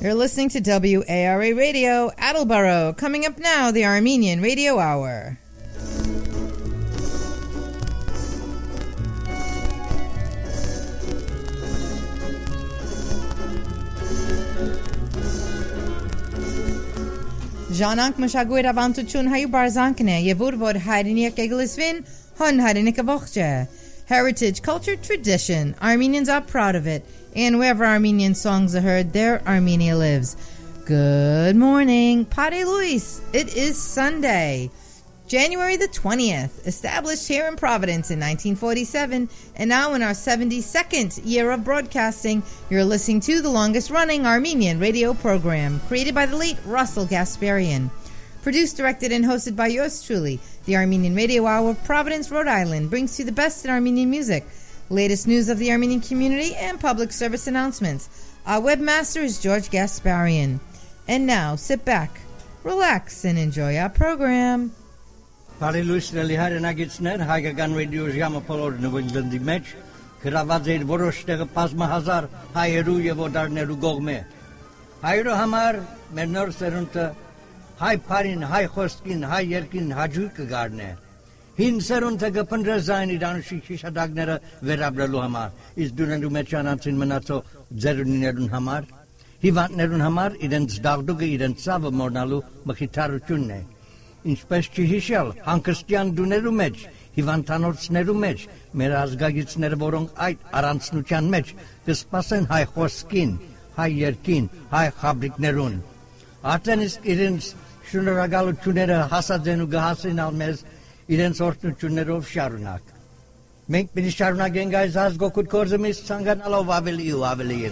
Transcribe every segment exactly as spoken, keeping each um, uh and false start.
You're listening to W A R A Radio, Attleboro. Coming up now, the Armenian Radio Hour. Жанանք մշակույթ ավանդություն հայու բարզանքն է եւ ուր որ հայրենի եկեղեցին հոն հայրենի կողջը. Heritage, culture, tradition. Armenians are proud of it. And wherever Armenian songs are heard, there Armenia lives. Good morning. Pare Luis. It is Sunday, January the twentieth, established here in Providence in nineteen forty-seven, and now in our seventy-second year of broadcasting, you're listening to the longest-running Armenian radio program, created by the late Russell Gasparian. Produced, directed, and hosted by yours truly, the Armenian Radio Hour of Providence, Rhode Island, brings you the best in Armenian music, latest news of the Armenian community, and public service announcements. Our webmaster is George Gasparian. And now, sit back, relax, and enjoy our program. Hallelujah, հայրենագիցներ, հայկական ռադիո ժամը բոլոր նվիրդի մեջ գրաված էր որոշ տեղը բազմահազար հայերու եւ օտարներու կողմէ։ Հայրո համար մեր նոր սերունդը հայ բարին, հայ խոսքին, հայ երկին հաջող կգարնե։ Հին սերունդը կփնտրե զայն իրանշի շիշադակները վերաբրելու համար, իսկ դուրնու մեջ անցին մնացող ձերունիներուն համար, հիվանդներուն համար իրենց դաղդուկը իրենց ցավը մորնալու մխիթարությունն է։ Ինչպես չհիշել հանգստյան դուներու մեջ, հիվանդանոցներու մեջ, մեր ազգագիցները, որոնք այդ առանցնության մեջ կսպասեն հայ խոսքին, հայ երկին, հայ խաբրիկներուն։ Արդեն իսկ իրենց շնորհակալությունները հասած են ու կհասնեն մեզ իրենց օրհնություններով շարունակ։ Մենք պիտի շարունակենք այս ազգօգուտ գործը մեզ ցանկանալով ավելի ու ավելի։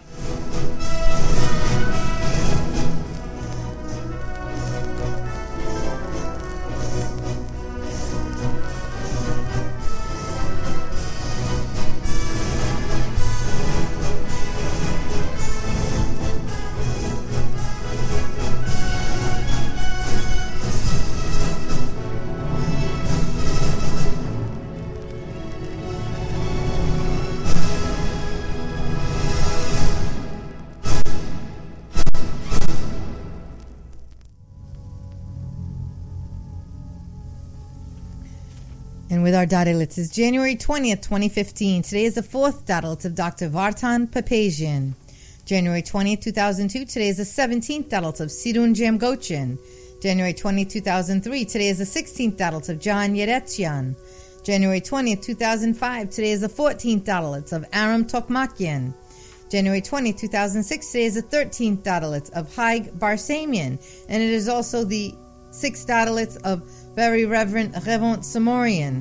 And with our datilits is January twentieth, twenty fifteen. Today is the fourth datilit of Doctor Vartan Papazian. January twentieth, two thousand two. Today is the seventeenth datilit of Sirun Jamgochin. January twentieth, two thousand three. Today is the sixteenth datilit of John Yeretchian. January twentieth, two thousand five. Today is the fourteenth datilit of Aram Tokmakian. January twentieth, two thousand six. Today is the thirteenth datilit of Haig Barsamian. And it is also the sixth datilit of Very Reverend Revont Samorian.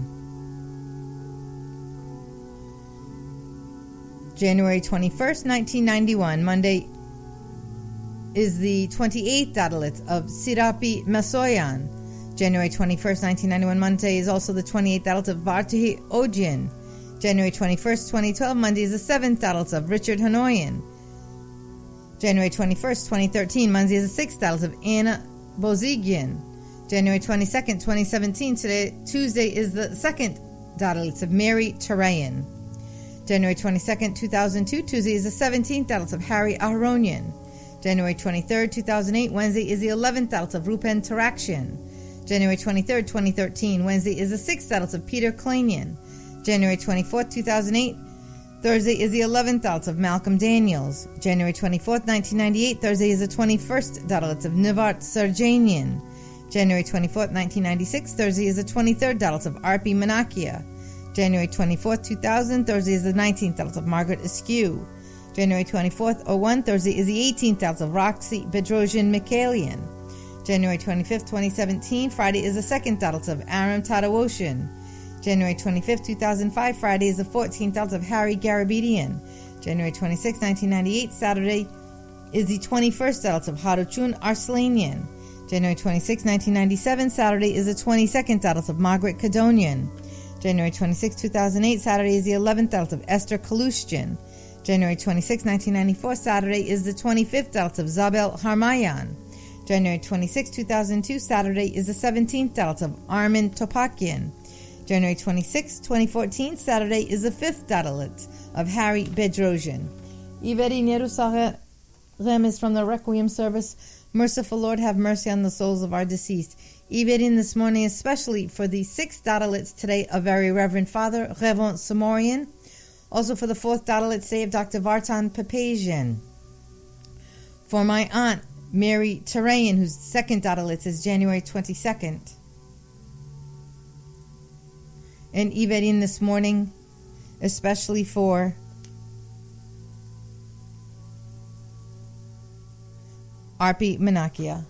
January twenty-first, nineteen ninety-one, Monday, is the twenty-eighth datilit of Sirapi Masoyan. January twenty-first, nineteen ninety-one, Monday is also the twenty-eighth datilit of Vartahi Ojian. January twenty-first, twenty twelve, Monday is the seventh datilit of Richard Hanoyan. January twenty-first, twenty thirteen, Monday is the sixth datilit of Anna Bozigian. January twenty-second, twenty seventeen, today, Tuesday, is the second datilit of Mary Tarayan. January twenty-second, two thousand two, Tuesday is the seventeenth datilit of Harry Aharonian. January twenty-third, two thousand eight, Wednesday is the eleventh datilit of Rupen Tarakshian. January twenty-third, twenty thirteen, Wednesday is the sixth datilit of Peter Klanian. January twenty-fourth, two thousand eight, Thursday is the eleventh datilit of Malcolm Daniels. January twenty-fourth, nineteen ninety-eight, Thursday is the twenty-first datilit of Nivart Sarjanian. January twenty-fourth, nineteen ninety-six, Thursday is the twenty-third datilit of Arpi Manakia. January twenty-fourth, two thousand, Thursday is the nineteenth datilit of Margaret Askew. January twenty-fourth, oh one, Thursday is the eighteenth datilit of Roxy Bedrosian Mikhailian. January twenty-fifth, twenty seventeen, Friday is the second datilit of Aram Tadawoshin. January twenty-fifth, two thousand five, Friday is the fourteenth datilit of Harry Garabedian. January twenty-sixth, nineteen ninety-eight, Saturday is the twenty-first datilit of Haruchun Arslanian. January twenty-sixth, nineteen ninety-seven, Saturday is the twenty-second datilit of Margaret Kadonian. January twenty-sixth, two thousand eight, Saturday is the eleventh datilit of Esther Kalushkin. January twenty-sixth, nineteen ninety-four, Saturday is the twenty-fifth datilit of Zabel Harmayan. January twenty-sixth, two thousand two, Saturday is the seventeenth datilit of Armin Topakian. January twenty-sixth, twenty fourteen, Saturday is the fifth datilit of Harry Bedrosian. Iveri Nerusare Remes from the Requiem service. Merciful Lord, have mercy on the souls of our deceased. Iverin this morning, especially for the sixth Dodolitz today of Very Reverend Father Revon Samorian. Also for the fourth Dodolitz today of Doctor Vartan Papazian. For my aunt, Mary Tarayan, whose second Dodolitz is January twenty-second. And Iverin this morning, especially for Arpi Menakia.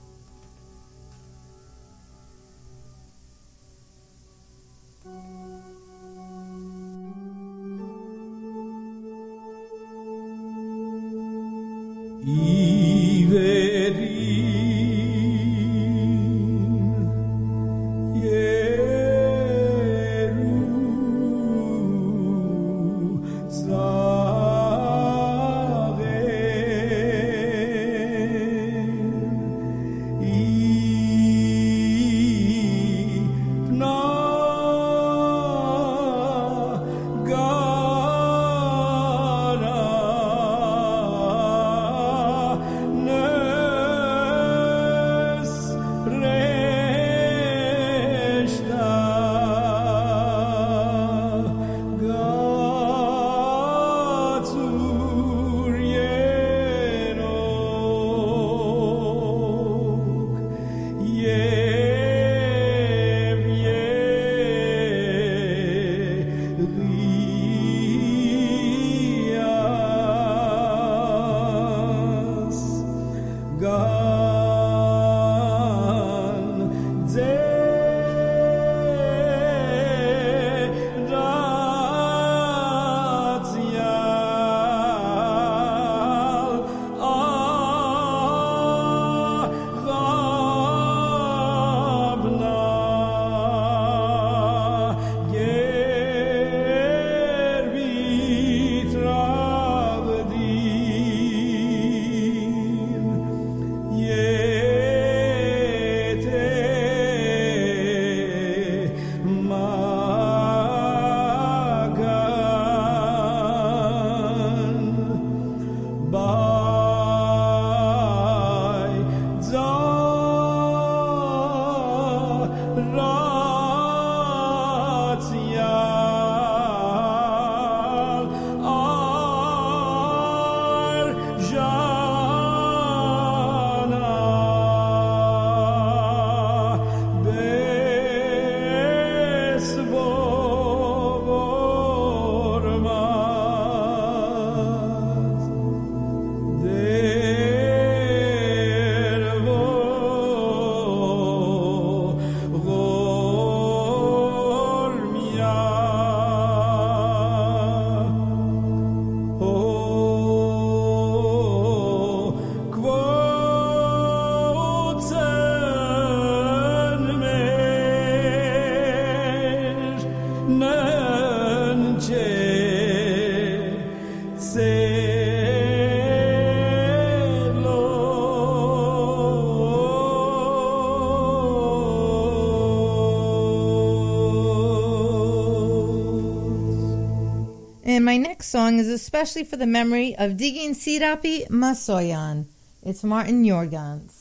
And my next song is especially for the memory of Digin Sirapi Masoyan. It's Martin Jorgans.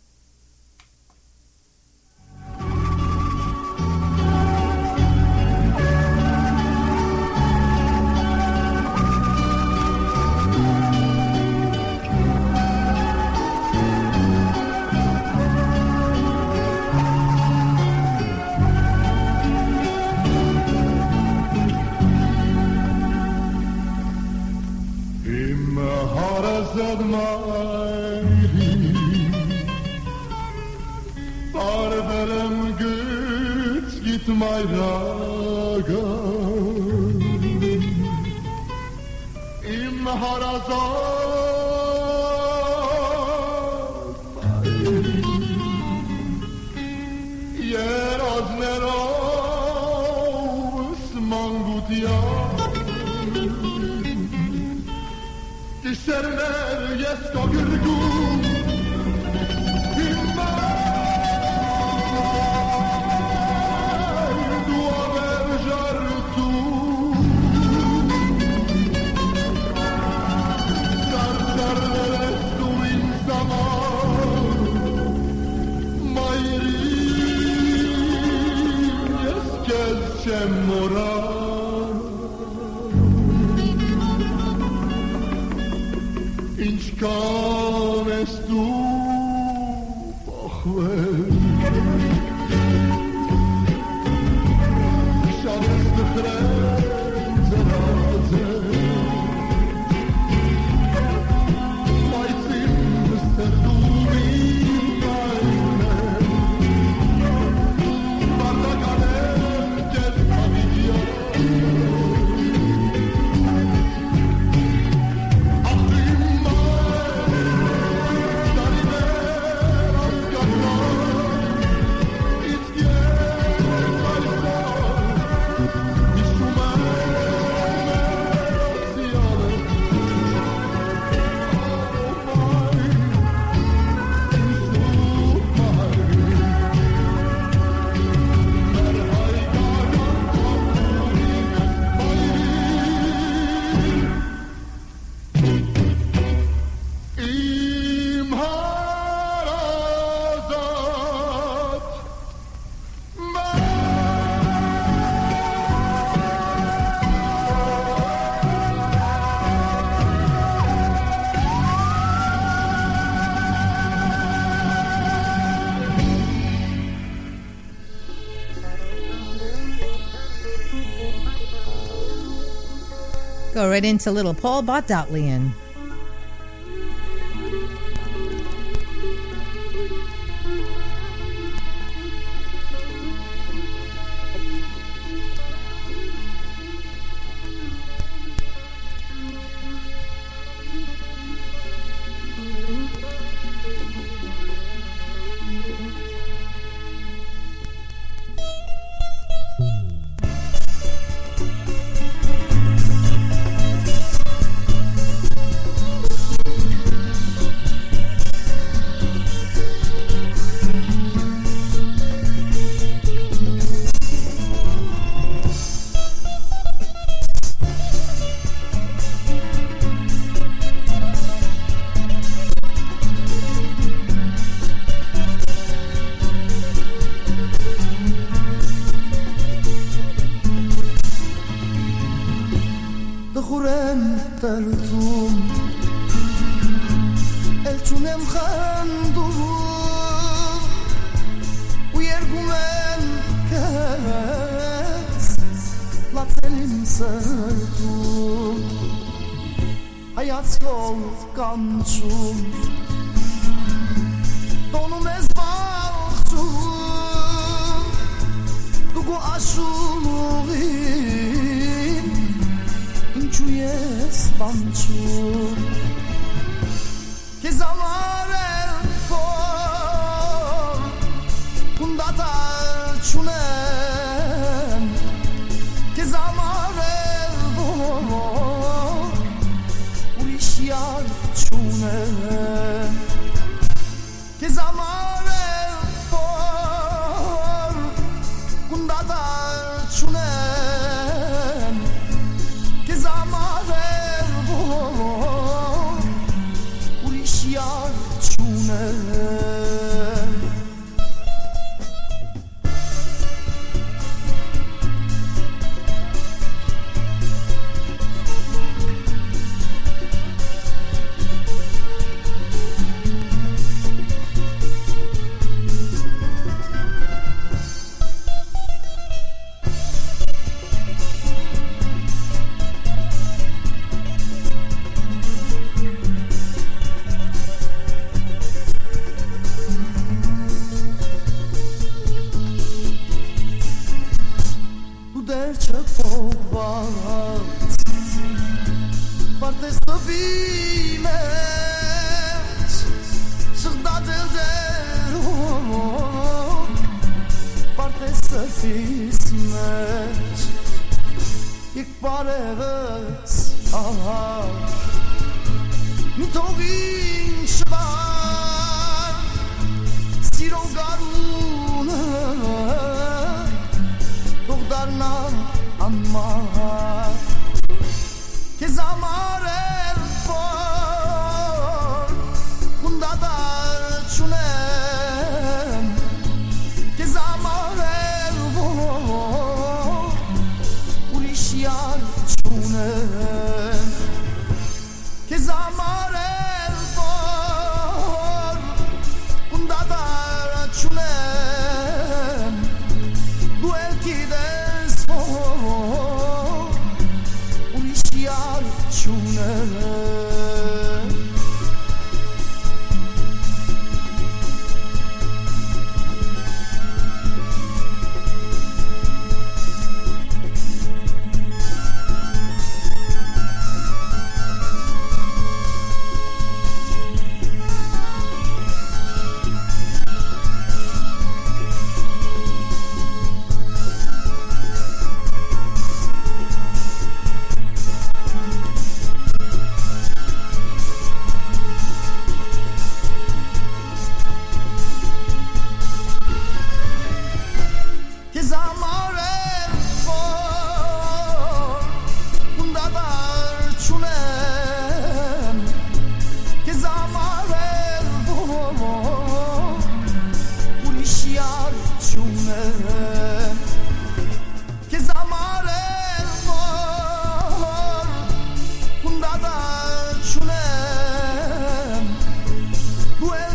My raga im harazat yer az neros mangutia discerner jesko gurgu Dar, dar, dar, dar. demorar. Inch kanst du bachwel. Schaust de grenze raze. Weißt du, du wie meine. Guarda che famiglia. Go right into little Paul Botdotlian.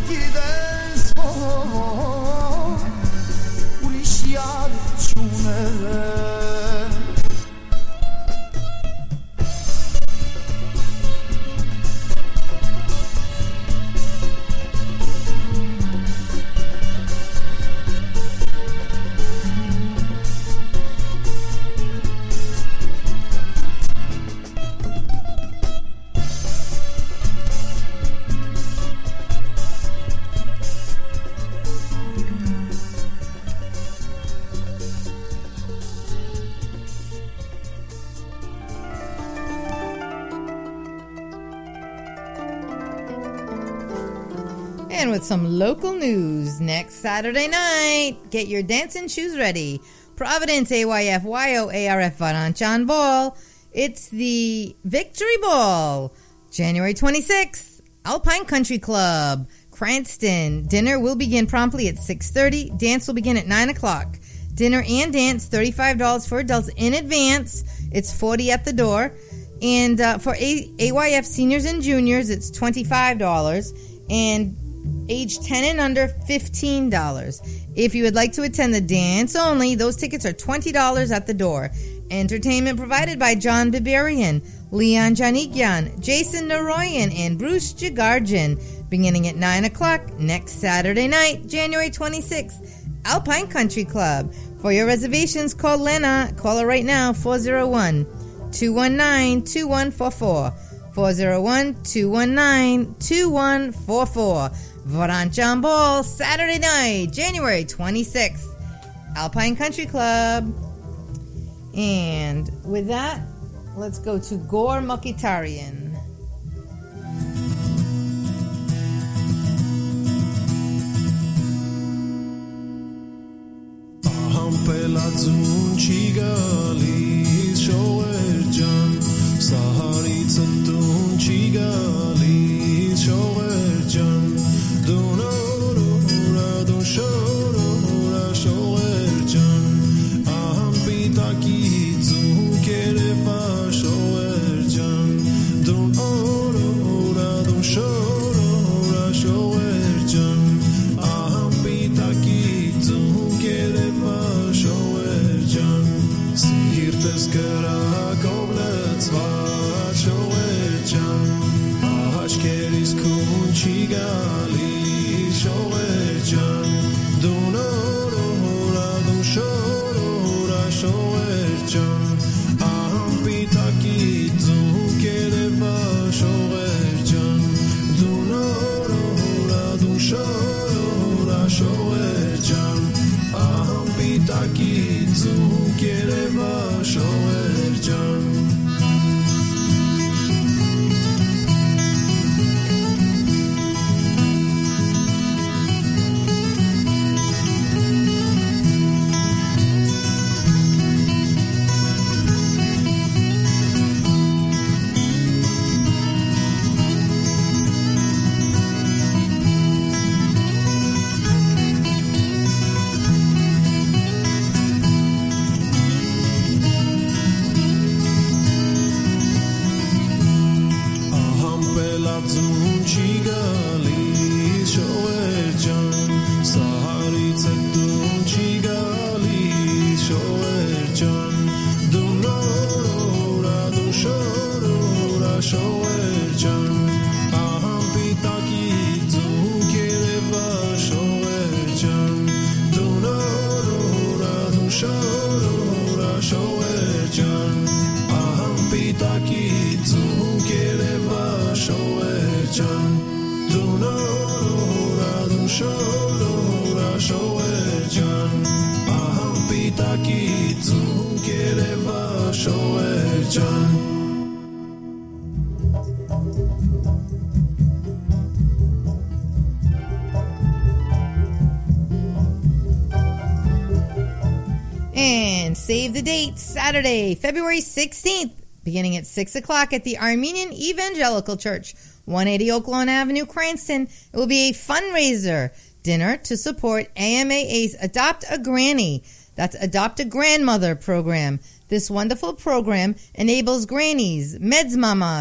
gides mo ulishar chune And with some local news, next Saturday night, get your dancing shoes ready. Providence A Y F Y O A R F Varanchan Ball. It's the Victory Ball. January twenty-sixth, Alpine Country Club, Cranston. Dinner will begin promptly at six thirty. Dance will begin at nine o'clock. Dinner and dance, thirty-five dollars for adults in advance. It's forty dollars at the door. And uh, for A- AYF seniors and juniors, it's twenty-five dollars. And age ten and under, fifteen dollars. If you would like to attend the dance only, those tickets are twenty dollars at the door. Entertainment provided by John Biberian, Leon Janikyan, Jason Naroyan, and Bruce Jagarjan. Beginning at nine o'clock next Saturday night, January twenty-sixth, Alpine Country Club. For your reservations, call Lena. Call her right now, four oh one, two one nine, two one four four. four oh one, two one nine, two one four four. Varanchan Ball, Saturday night, January twenty-sixth, Alpine Country Club. And with that, let's go to Gor Mokitarian. Aham pelazun chigali shoer jan sahari tsantun chigali shoer jan donora don shora shoer jan aham pitaki zu kerefa shoer jan donora don shora shoer jan aham pitaki zu kerefa shoer jan sirtes kara koblets va shoer jan ahashkeris kun chigali shoer jan donora don shora shoer jan aham pitaki zu kereva shoer jan donora don shora shoer jan aham pitaki zu kereva shoer jan. And save the date, Saturday, February sixteenth, beginning at six o'clock at the Armenian Evangelical Church, one eighty Oak Lawn Avenue, Cranston. It will be a fundraiser dinner to support A M A A's Adopt a Granny. That's Adopt a Grandmother program. This wonderful program enables grannies, meds mamas,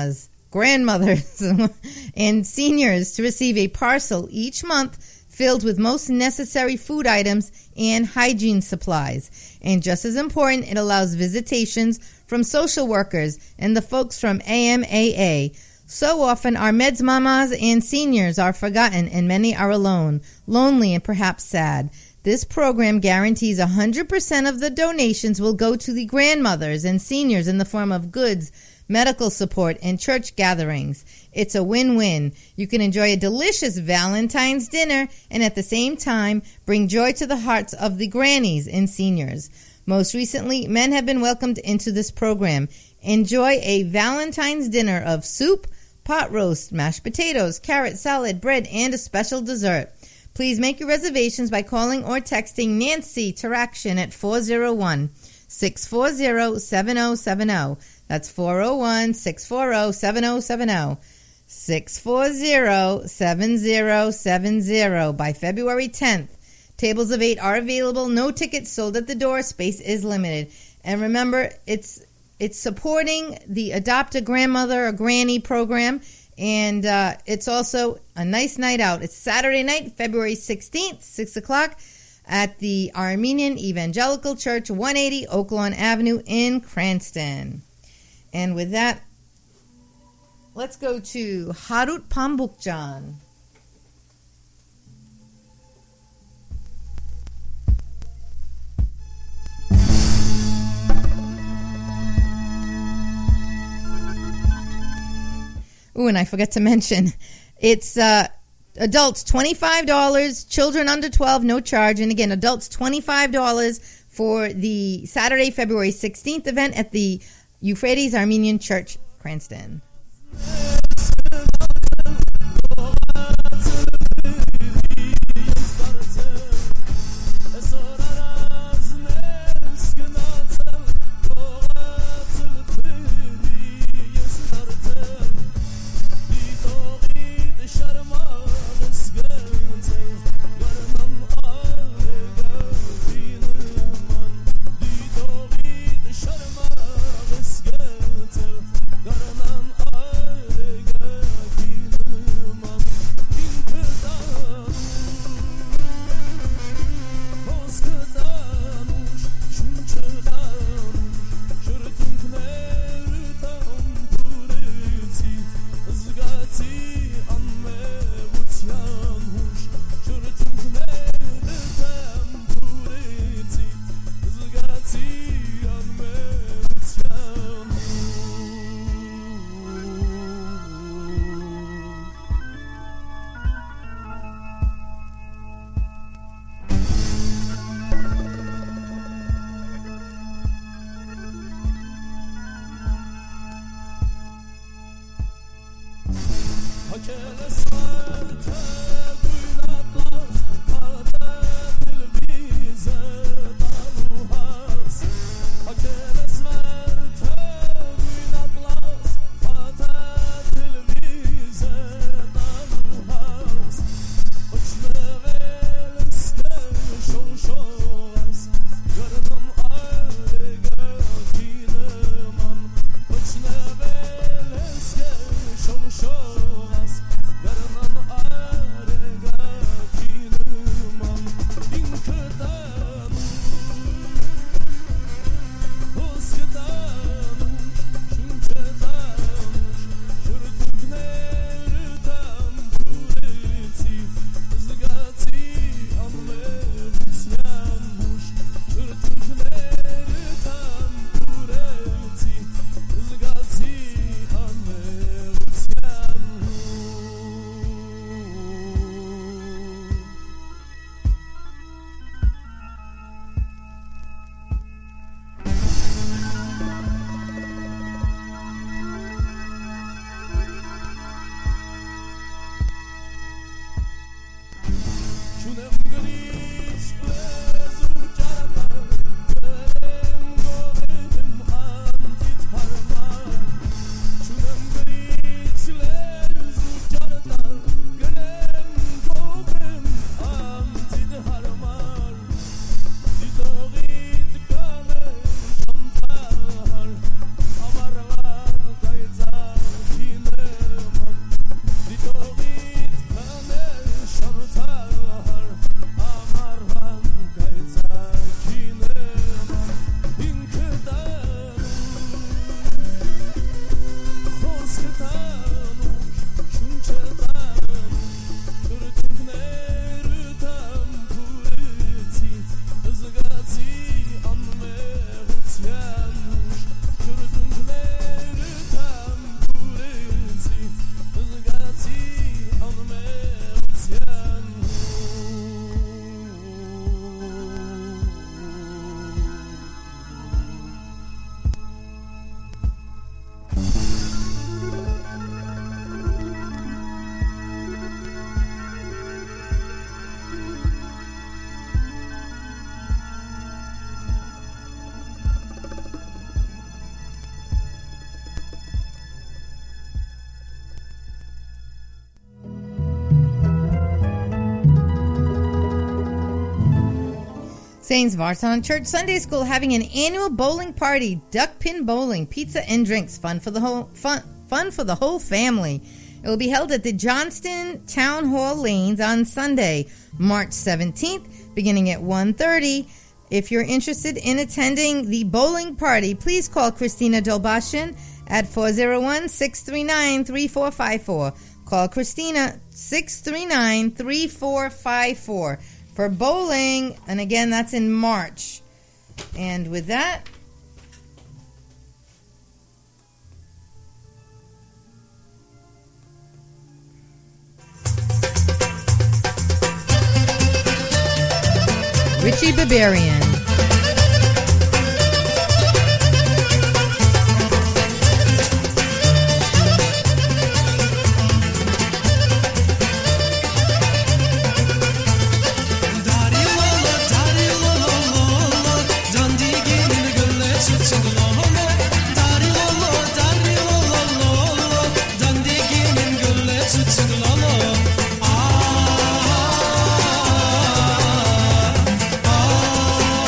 grandmothers and seniors to receive a parcel each month filled with most necessary food items and hygiene supplies. And just as important, it allows visitations from social workers and the folks from A M A A. So often, our meds mamas and seniors are forgotten, and many are alone, lonely, and perhaps sad. This program guarantees one hundred percent of the donations will go to the grandmothers and seniors in the form of goods, medical support, and church gatherings. It's a win-win. You can enjoy a delicious Valentine's dinner and at the same time bring joy to the hearts of the grannies and seniors. Most recently, men have been welcomed into this program. Enjoy a Valentine's dinner of soup, pot roast, mashed potatoes, carrot salad, bread, and a special dessert. Please make your reservations by calling or texting Nancy Taraction at four oh one, six four zero, seven oh seven oh. That's four oh one, six four zero, seven oh seven oh. six four zero, seven oh seven oh by February tenth. Tables of eight are available. No tickets sold at the door. Space is limited. And remember, it's it's supporting the Adopt a Grandmother or Granny program. And uh, it's also a nice night out. It's Saturday night, February sixteenth, six o'clock at the Armenian Evangelical Church, one eighty Oak Lawn Avenue in Cranston. And with that, let's go to Harut Pambukjan. Ooh, and I forgot to mention, it's uh, adults twenty-five dollars, children under twelve, no charge. And again, adults twenty-five dollars for the Saturday, February sixteenth event at the Euphrates Armenian Church, Cranston. Saint Vartan Church Sunday School having an annual bowling party, duck pin bowling, pizza and drinks, fun for the whole fun, fun for the whole family. It will be held at the Johnston Town Hall Lanes on Sunday, March seventeenth, beginning at one thirty. If you're interested in attending the bowling party, please call Christina Dolbashian at four oh one, six three nine, three four five four. Call Christina, six three nine, three four five four. For bowling, and again, that's in March. And with that, Richie Barbarian. Ah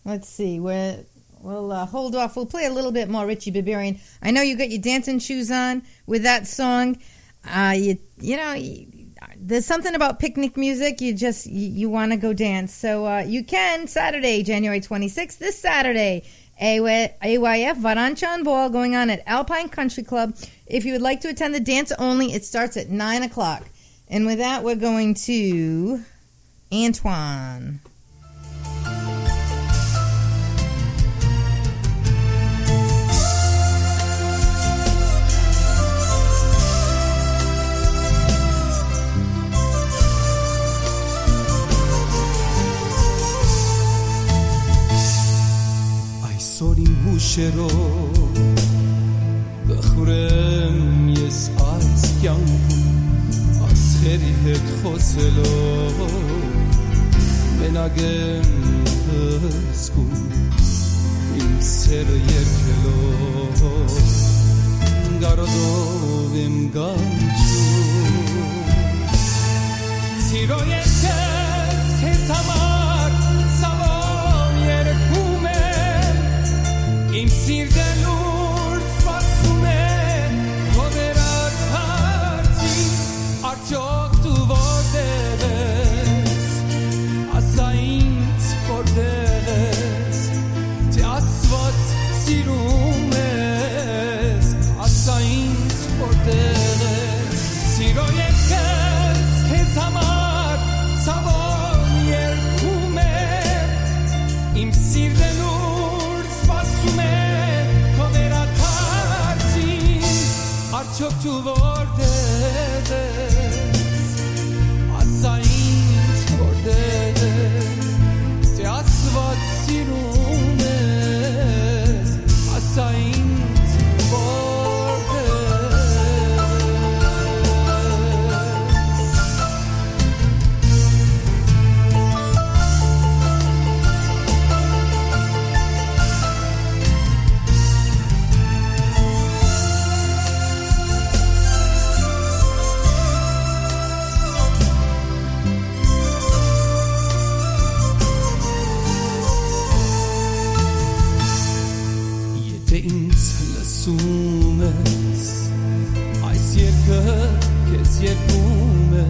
Let's see. We're, we'll uh, hold off. We'll play a little bit more Richie Biberian. I know you got your dancing shoes on with that song. Uh, you you know, you, there's something about picnic music. You just you, you want to go dance. So uh, you can Saturday, January twenty-sixth, this Saturday. A Y F Varanchan Ball going on at Alpine Country Club. If you would like to attend the dance only, it starts at nine o'clock. And with that, we're going to Antoine. سوریم هوشه رو بخورم یس آیس گیانگو از خریهت خوزلو مناگم هسکو این سر یرکلو گاردو بیم گانچو سیرو یکت که تمار سوام یرکومه این سیر دلور فاسومه کوبرار پارتی آرچوک تو وردهس آساینت وردهس تی آسوات سیرومس آساینت وردهس سیرو یکت که تمار سوان یرکومه این سیر دلور çok tu vordes asaint vordes te asvat sirumes asaint vordes Sumes ai siercă che siercume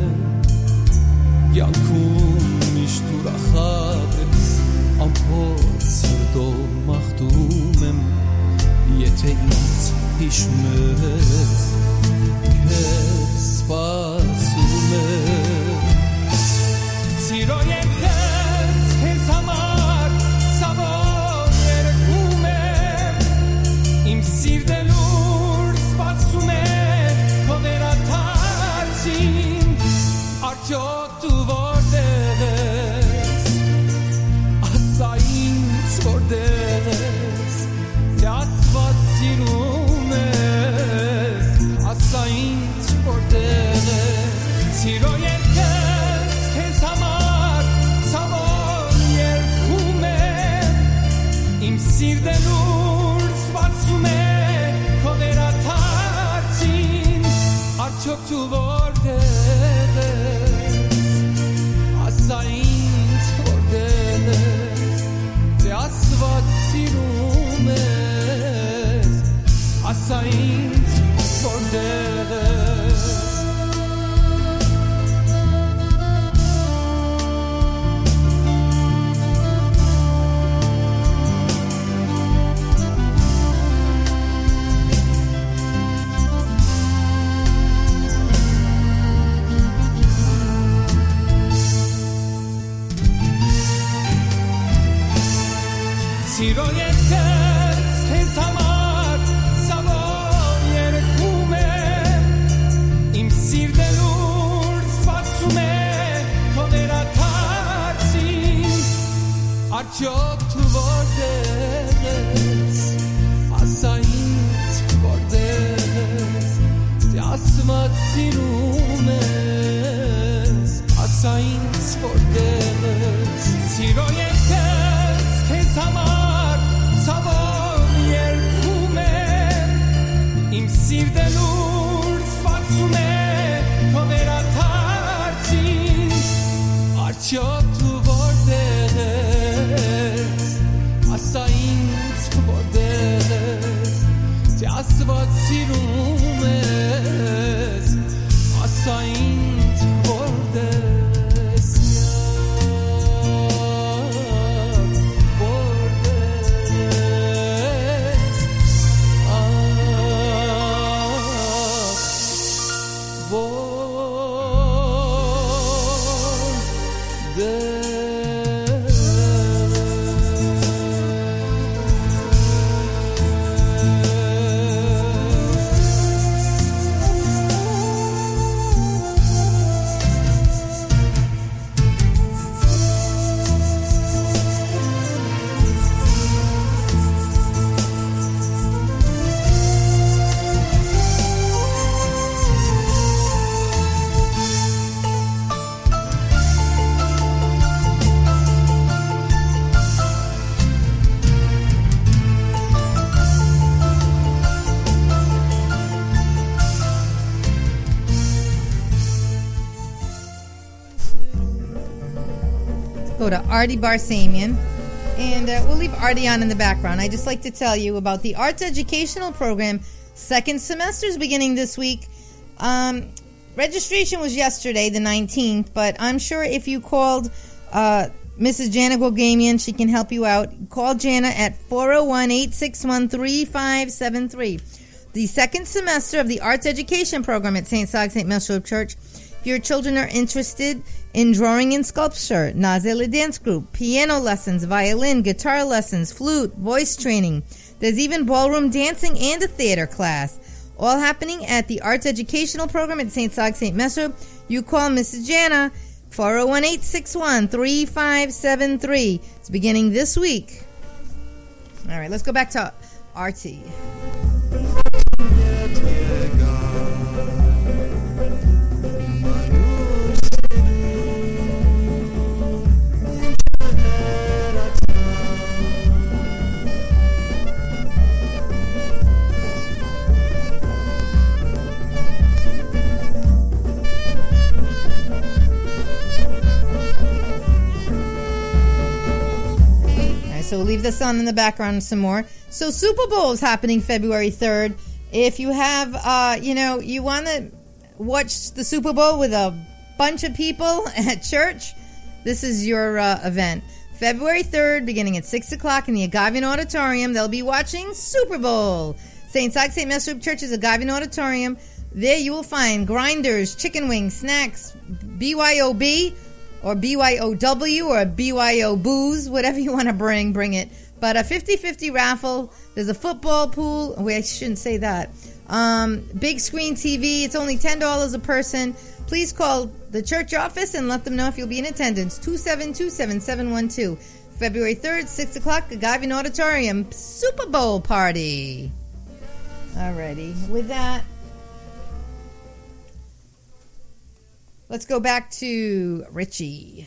Yankum mishtura khabes am pots do mahdumem yeteins ishmes kes pasume siroye kes kesamar sabor yerkume im sir delur spasume komera tarsin archok tu vordes asaint vordes jasvat sirumes asaint vordes siroyer kes kesamar savon yerkume im sir delur spasume komera tarsin archok tu vordes asaint vordes te asvat sirumes asaint vordes siroye kes kesamar savon yerkume im sir delur spasume komera tarsin archok tu vordes asaint vordes te asmat sirumes asaint vordes siroye kes kesamar savon yerkume im sir delur spasume komera tarsin archok tu vordes ված սիրում ես ասա ինձ որտես որտես Go to Artie Barsamian, and uh, we'll leave Artie on in the background. I just like to tell you about the Arts Educational Program. Second semester is beginning this week. Um, registration was yesterday, the nineteenth, but I'm sure if you called uh, Missus Jana Gogamian, she can help you out. Call Jana at four oh one, eight six one, three five seven three. The second semester of the Arts Education Program at Saint Sag Saint Meshulam Church. If your children are interested in drawing and sculpture, Nazele dance group, piano lessons, violin, guitar lessons, flute, voice training. There's even ballroom dancing and a theater class. All happening at the Arts Educational Program at Saint Sag Saint Meshulam. You call Missus Jana, four oh one, eight six one, three five seven three. It's beginning this week. All right, let's go back to Artie. So we'll leave this on in the background some more. So Super Bowl is happening February third. If you have, uh, you know, you want to watch the Super Bowl with a bunch of people at church, this is your uh, event. February third, beginning at six o'clock in the Agavian Auditorium. They'll be watching Super Bowl. Saint Sag Saint Meshulam Church's Agavian Auditorium. There you will find grinders, chicken wings, snacks, B Y O B, or B Y O W, or B Y O booze, whatever you want to bring, bring it. But a fifty-fifty raffle. There's a football pool. Wait, I shouldn't say that. Um, big screen T V. It's only ten dollars a person. Please call the church office and let them know if you'll be in attendance. two seven two, seven seven one two. February third, six o'clock, Agavian Auditorium. Super Bowl party. Alrighty. With that, let's go back to Richie.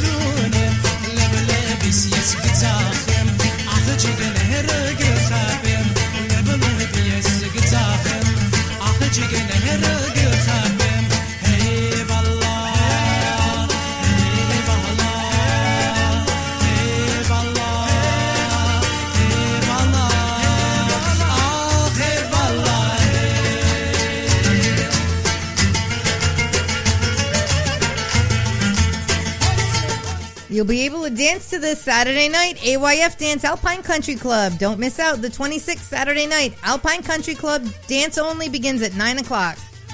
Sirune, lebe lebe, bis jetzt gezahlt, ach, ich gehen herge, You'll be able to dance to this Saturday night. A Y F Dance Alpine Country Club. Don't miss out. The twenty-sixth Saturday night. Alpine Country Club. Dance only begins at nine o'clock.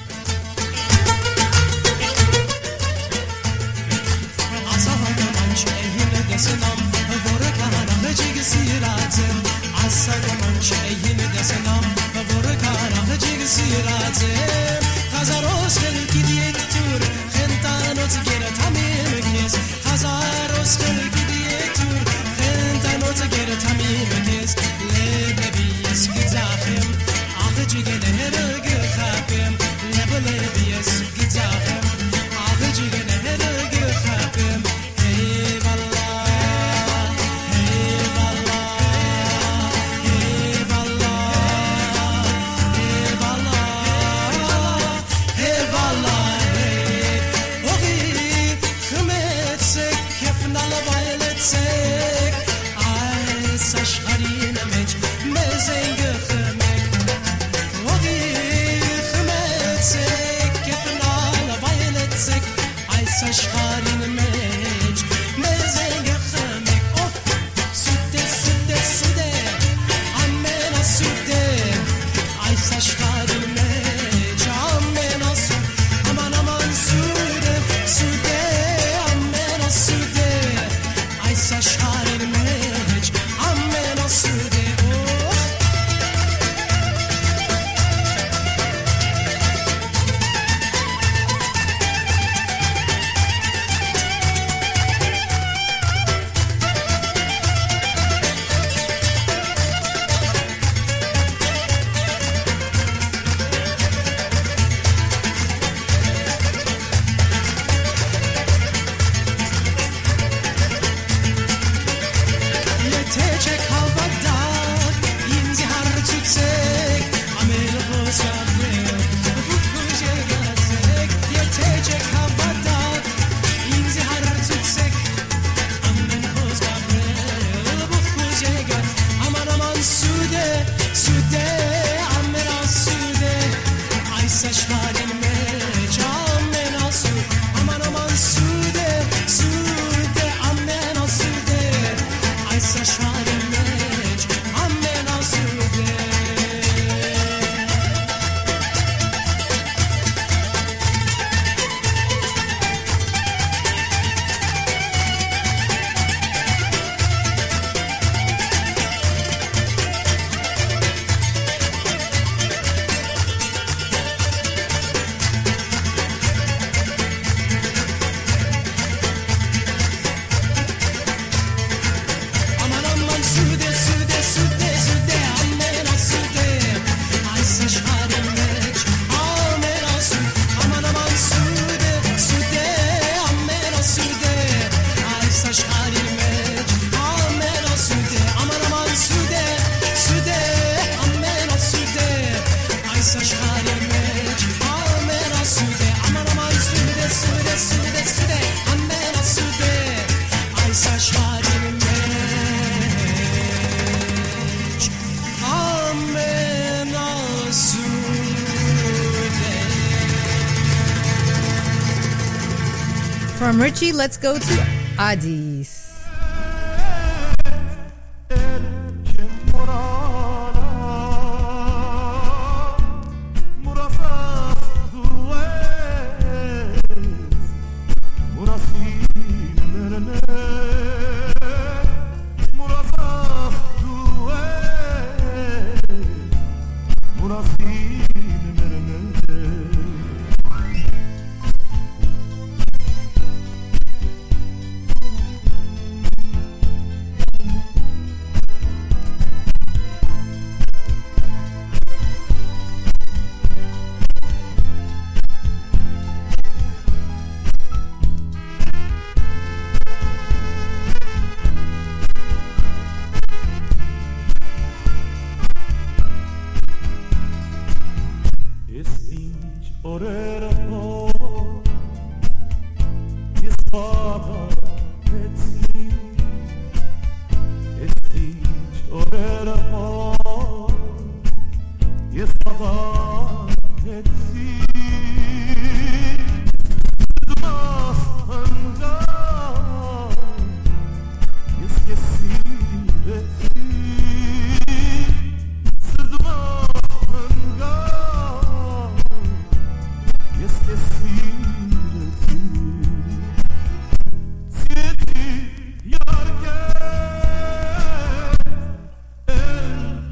From Richie, let's go to Adis.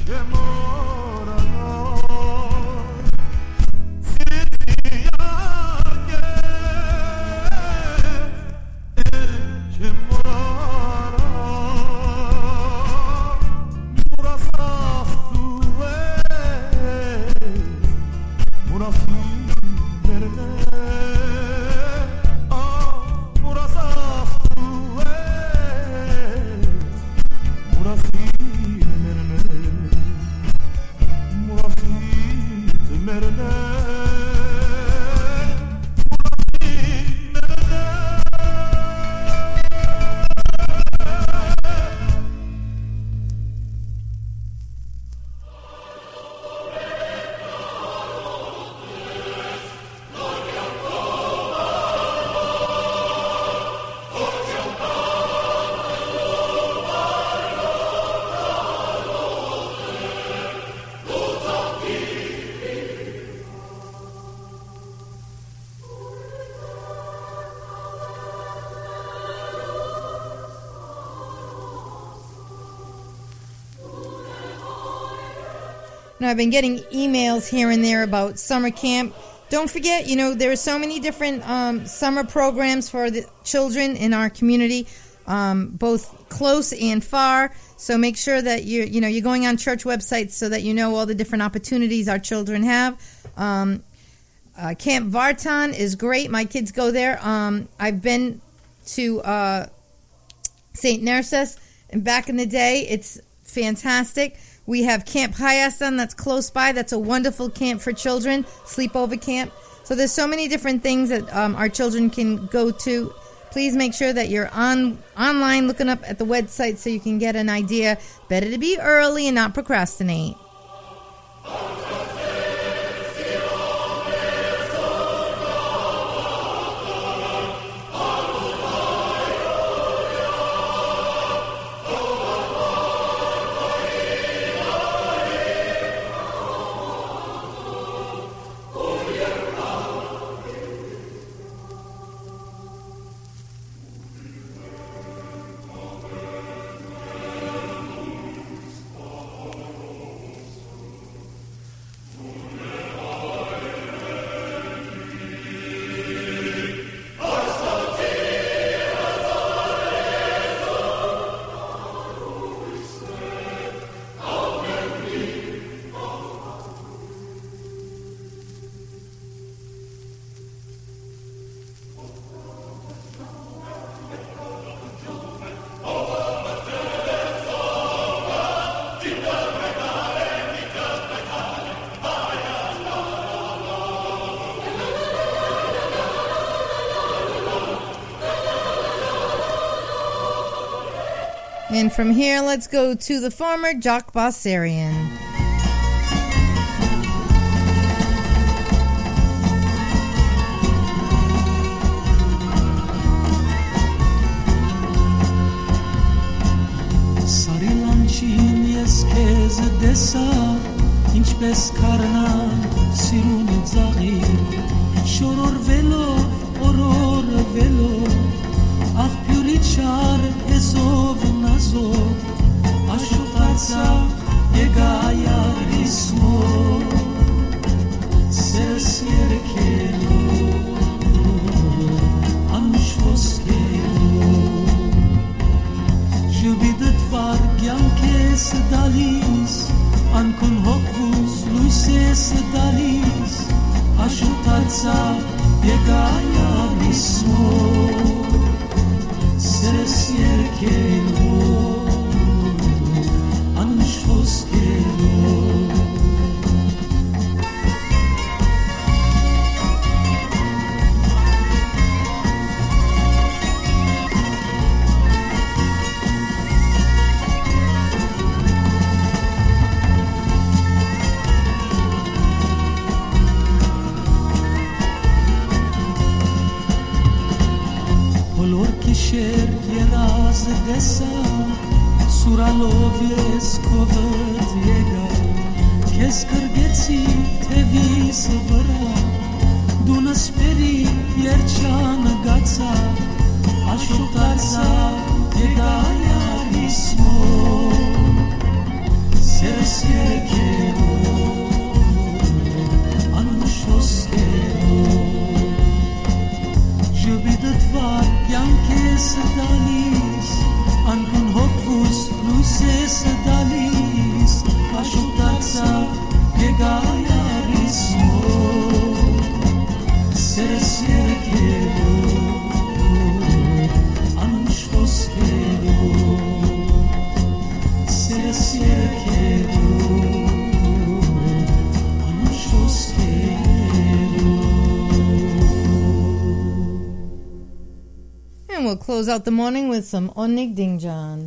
Now, I've been getting emails here and there about summer camp. Don't forget, you know, there are so many different um, summer programs for the children in our community, um, both close and far. So make sure that you're, you know, you're going on church websites so that you know all the different opportunities our children have. Um, uh, Camp Vartan is great. My kids go there. Um, I've been to uh, Saint Narcissus, and back in the day, it's fantastic. We have Camp Hayasan that's close by. That's a wonderful camp for children, sleepover camp. So there's so many different things that um, our children can go to. Please make sure that you're on online looking up at the website so you can get an idea. Better to be early and not procrastinate. And from here, let's go to the former Jock Bossarian. Սարիլանչին ես քեզ դեսա ինչպես քարնան սիրուն ծաղիր շորորվելով օրորվելով աղբյուրի չար էզով նազով աշուտացա եկայարիս մոր սերս երքելով անուշ ոսկելով ժուբիդըտ վարգյան կես դալիս անքուն հոգվուս լույս ես դալիս աշուտացա եկայարիս մոր Սերս երկելով, անուշ ոսկելով Շեր երազ դեսա սուրալով ես կովդ եկա քեզ կրգեցի թևիս վրա դու նսպերի երջան գացա աշուտացա եկայարիս մոր And we'll close out the morning with some Onig Dingjan.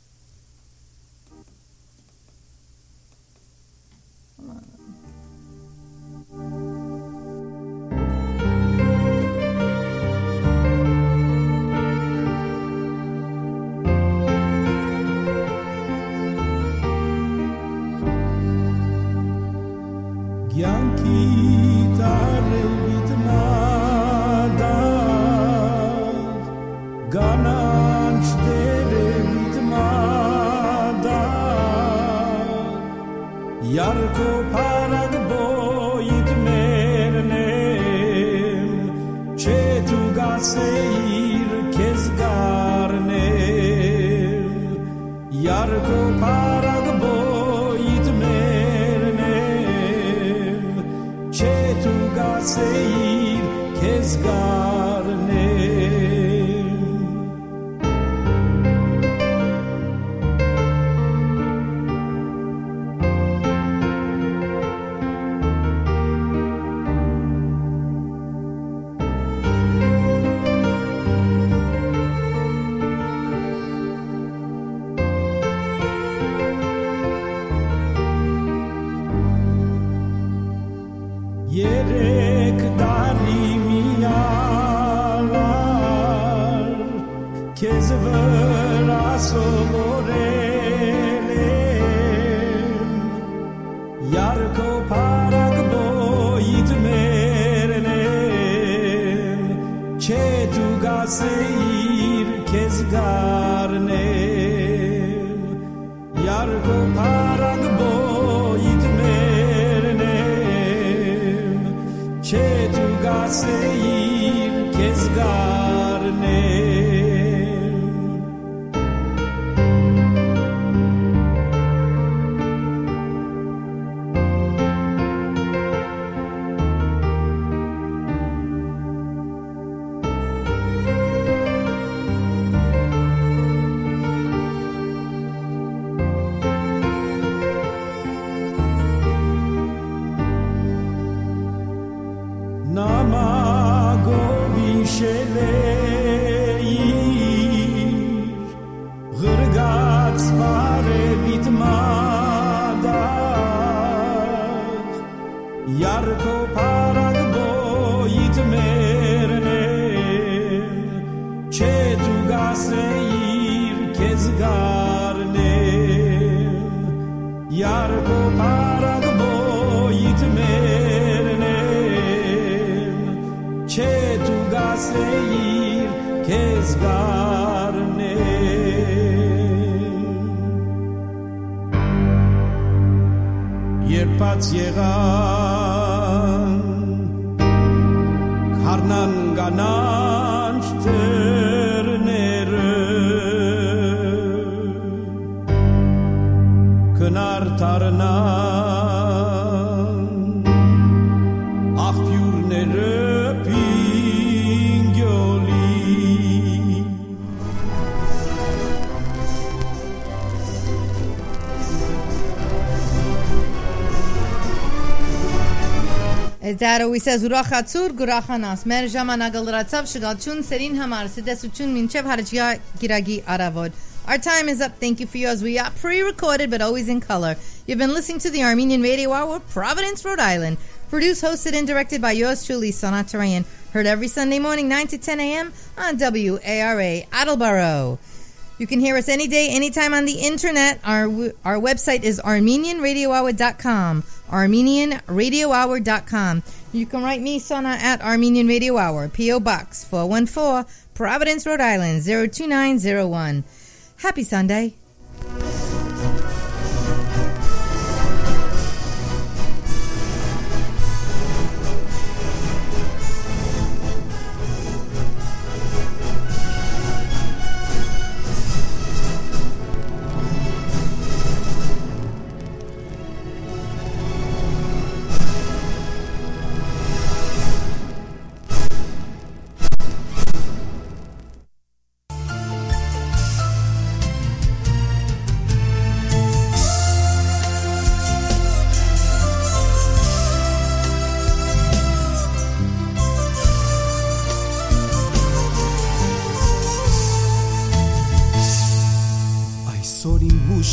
That always says Urachatzur Gurachanas Mer Jamanagal Ratsav Shigalchun Serin Hamar Sidesuchun Minchev Harjia Giragi Aravod. Our time is up. Thank you for yours. We are pre-recorded but always in color. You've been listening to the Armenian Radio Hour, Providence, Rhode Island. Produced, hosted, and directed by yours truly, Sonat Tarayan. Heard every Sunday morning, nine to ten a.m. on W A R A, Attleboro. You can hear us any day, anytime on the internet. Our our website is armenian radio hour dot com. armenian radio hour dot com. You can write me, Sona, at Armenian Radio Hour, P O Box four one four, Providence, Rhode Island, zero two nine zero one. Happy Sunday.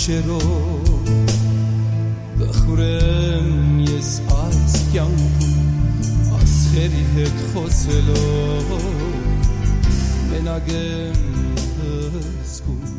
շերո Բխուրեմ ես այս կյանքում ասխերի հետ խոսելով Մենակ եմ հսկում